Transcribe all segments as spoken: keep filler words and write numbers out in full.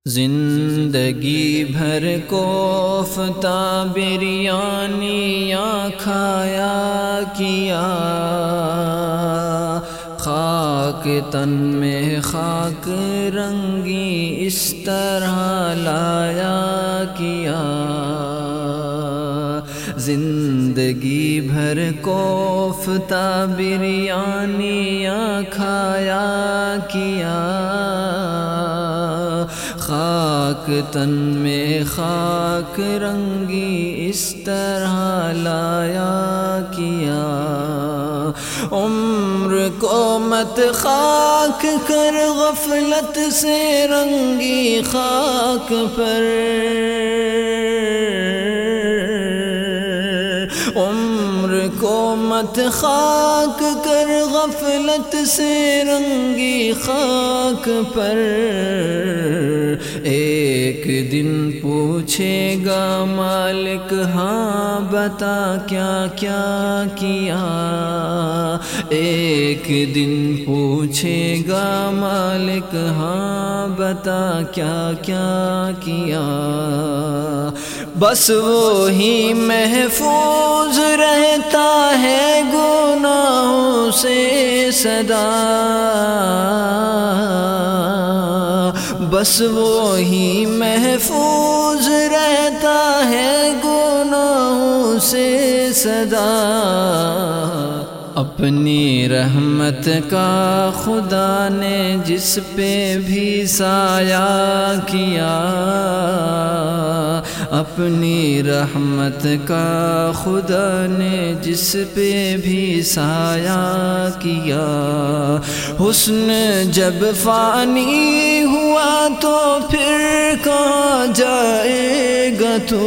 زندگی بھر کوفتہ بریانیاں کھایا کیا، خاک تن میں خاک رنگی اس طرح لایا کیا۔ زندگی بھر کوفتہ بریانیاں کھایا کیا، خاک تن میں خاک رنگی اس طرح لایا کیا۔ عمر کو مت خاک کر غفلت سے رنگی خاک پر، عمر کو مت خاک کر غفلت سے رنگی خاک پر، ایک دن پوچھے گا مالک ہاں بتا کیا کیا کیا، ایک دن پوچھے گا مالک ہاں بتا کیا کیا کیا۔ بس وہی محفوظ رہتا ہے گناہوں سے سدا، بس وہی محفوظ رہتا ہے گناہوں سے سدا۔ اپنی رحمت کا خدا نے جس پہ بھی سایہ کیا، اپنی رحمت کا خدا نے جس پہ بھی سایہ کیا۔ حسن جب فانی ہوا تو پھر کہاں جائے گا تو،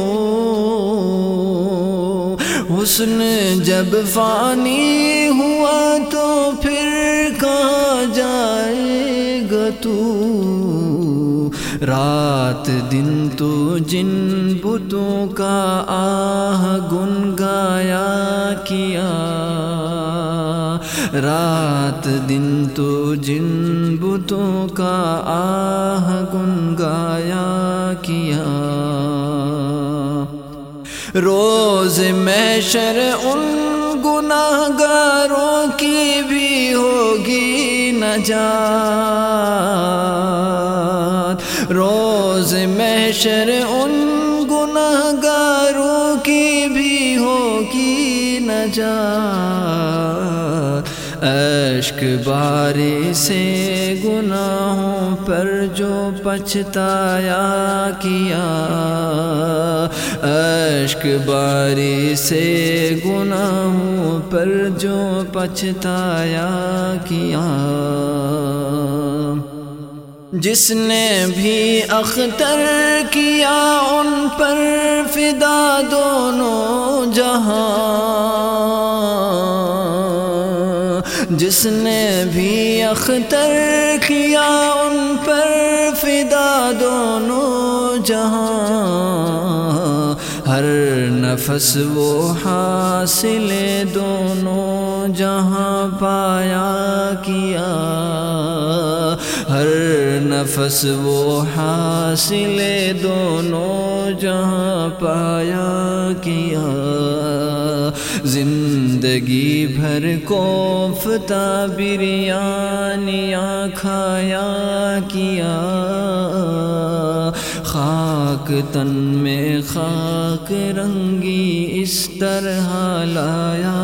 حسن جب فانی ہوا تو پھر کہاں جائے گا تو۔ رات دن تو جن بتوں کا آہ گنگایا کیا، رات دن تو جن بتوں کا آہ گنگایا کیا۔ روز محشر ان گناہگاروں کی بھی ہوگی نجات، روز محشر ان گناہگاروں کی بھی ہوگی نجات۔ اشک باری سے گناہوں پر جو پچھتایا کیا، اشک باری سے گناہوں پر جو پچھتایا کیا۔ جس نے بھی اختر کیا ان پر فدا دونوں جہاں، جس نے بھی اختر کیا ان پر فدا دونوں جہاں۔ ہر نفس وہ حاصل دونوں جہاں پایا کیا، ہر نفس وہ حاصل دونوں جہاں پایا کیا۔ زندگی بھر کوفتہ بریانیاں کھایا کیا، خاک تن میں خاک رنگی اس طرح لایا